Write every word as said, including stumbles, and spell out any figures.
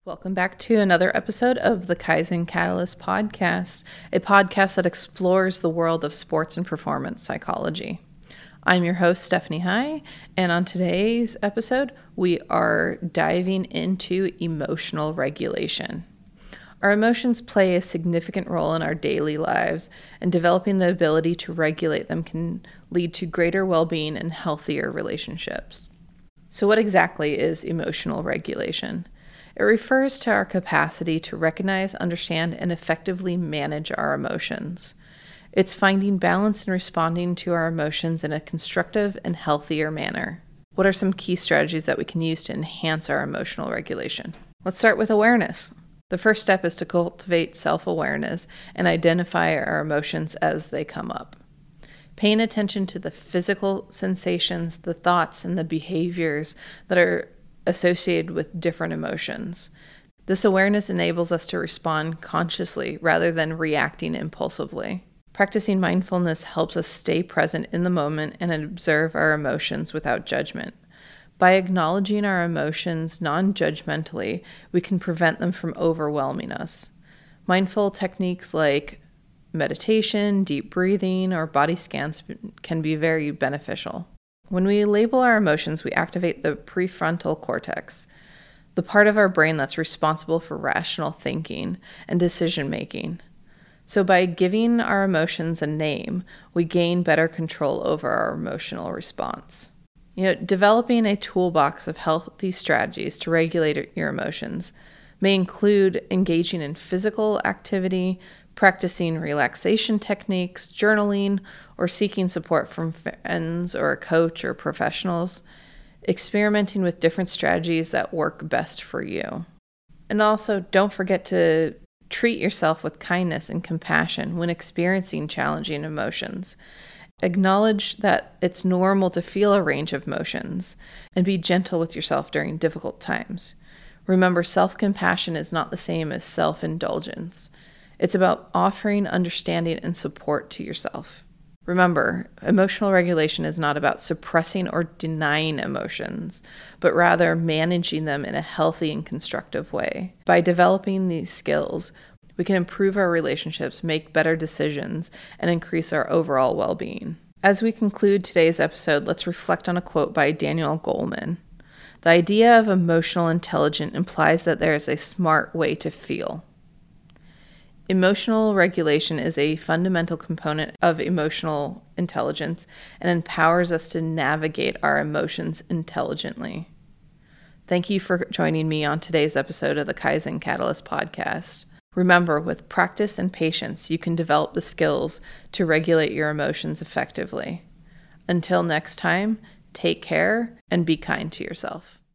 Welcome back to another episode of the Kaizen Catalyst podcast, a podcast that explores the world of sports and performance psychology. I'm your host, Stephanie High, and on today's episode, we are diving into emotional regulation. Our emotions play a significant role in our daily lives, and developing the ability to regulate them can lead to greater well-being and healthier relationships. So what exactly is emotional regulation? It refers to our capacity to recognize, understand, and effectively manage our emotions. It's finding balance and responding to our emotions in a constructive and healthier manner. What are some key strategies that we can use to enhance our emotional regulation? Let's start with awareness. The first step is to cultivate self-awareness and identify our emotions as they come up. Paying attention to the physical sensations, the thoughts, and the behaviors that are associated with different emotions. This awareness enables us to respond consciously rather than reacting impulsively. Practicing mindfulness helps us stay present in the moment and observe our emotions without judgment. By acknowledging our emotions non-judgmentally, we can prevent them from overwhelming us. Mindful techniques like meditation, deep breathing, or body scans can be very beneficial. When we label our emotions, we activate the prefrontal cortex, the part of our brain that's responsible for rational thinking and decision making. So by giving our emotions a name, we gain better control over our emotional response. You know, developing a toolbox of healthy strategies to regulate your emotions may include engaging in physical activity, practicing relaxation techniques, journaling, or seeking support from friends or a coach or professionals, experimenting with different strategies that work best for you. And also, don't forget to treat yourself with kindness and compassion when experiencing challenging emotions. Acknowledge that it's normal to feel a range of emotions and be gentle with yourself during difficult times. Remember, self-compassion is not the same as self-indulgence. It's about offering understanding and support to yourself. Remember, emotional regulation is not about suppressing or denying emotions, but rather managing them in a healthy and constructive way. By developing these skills, we can improve our relationships, make better decisions, and increase our overall well-being. As we conclude today's episode, let's reflect on a quote by Daniel Goleman. The idea of emotional intelligence implies that there is a smart way to feel. Emotional regulation is a fundamental component of emotional intelligence and empowers us to navigate our emotions intelligently. Thank you for joining me on today's episode of the Kaizen Catalyst podcast. Remember, with practice and patience, you can develop the skills to regulate your emotions effectively. Until next time, take care and be kind to yourself.